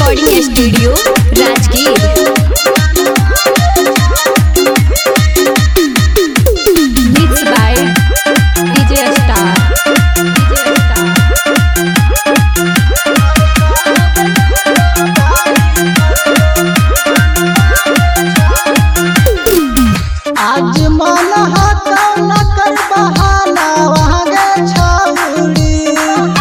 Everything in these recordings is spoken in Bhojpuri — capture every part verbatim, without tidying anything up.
Recording studio Rajgir. Mix by DJ star. आज मन हाथा न कर बहाना वहाँ गे छौड़ी।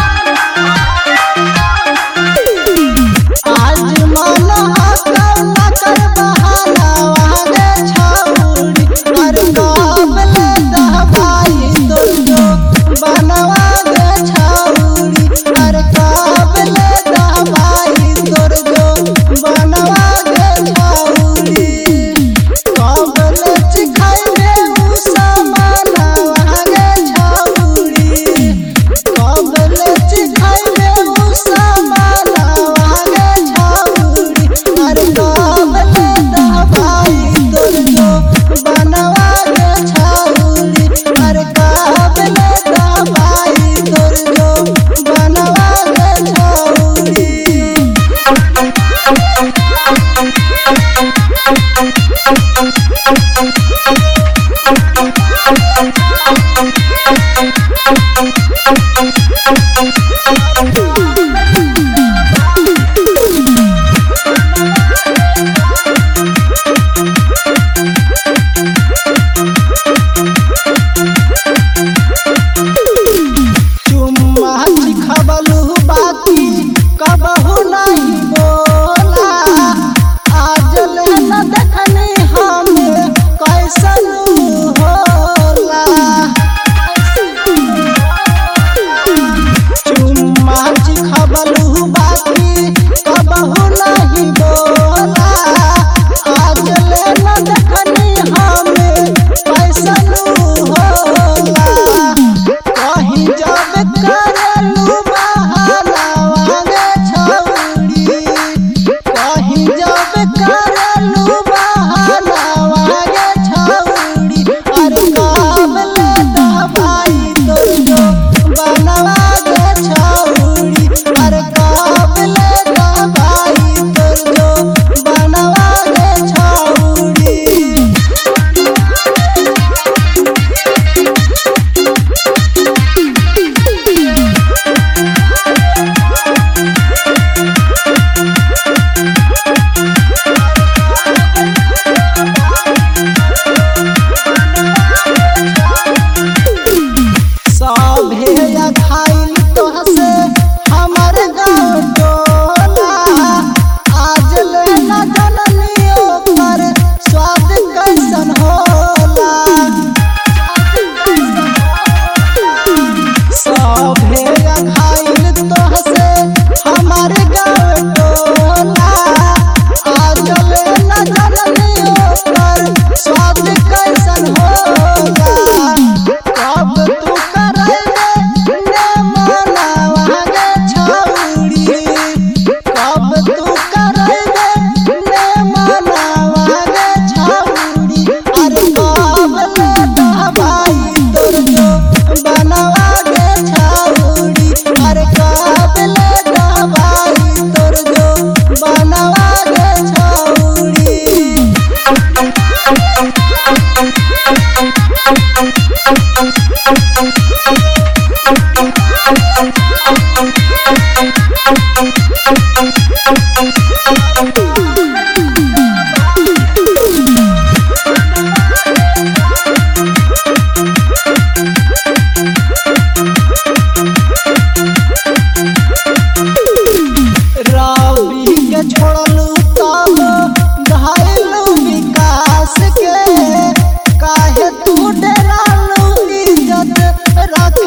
आज मन हाथा न कर बहाना वहाँ गे छौड़ी। अरे काबले दहबाई तुझको बनवा गे छौड़ी। अरे काबले दहबाई तुझको बनवा गे छौड़ी। काबले चिखाइबे उ समाना वहाँ गे छौड़ी। काबले चिखाइबे उ समाना वहाँ गे छौड़ी। अरे काबले दहबाई तुझको बनवा गे छौड़ी। अरे काबले दहबाई तुझको बनवा गे छौड़ी। चुम्मा चिखबलु बाकी कबहु नहीं बोला। आज ले न देखनी हम कैसन होला। चुम्मा चिखबलु बाकी कबहु नहीं बोला। आज ले न देखनी हम कैसन होला। कहीं जब करलू बहाना वहाँ गे छौड़ी। कहीं जब करलू बहाना वहाँ गे छौड़ी। अरे काबले दहबाई तुझको बनवा गे छौड़ी। अरे काबले दहबाई तुझको बनवा गे छौड़ी। सभे खाइल तोहसे हमर गाँव टोला। आज ले न जननी ओकर स्वाद कैसन होला। सभे खाइल तोहसे हमर गाँव टोला। आज ले न जननी ओकर स्वाद कैसन होला। कब तू करैबे ने मना वहाँ गे छौड़ी। कब तू करैबे ने मना वहाँ गे छौड़ी। अरे काबले दहबाई तुझको बनवा गे छौड़ी। अरे काबले दहबाई तुझको बनवा गे छौड़ी। रवि के छोड़लू तब घायलू विकास के। काहे तू डरालू इज्जत रख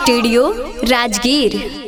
स्टूडियो राजगीर।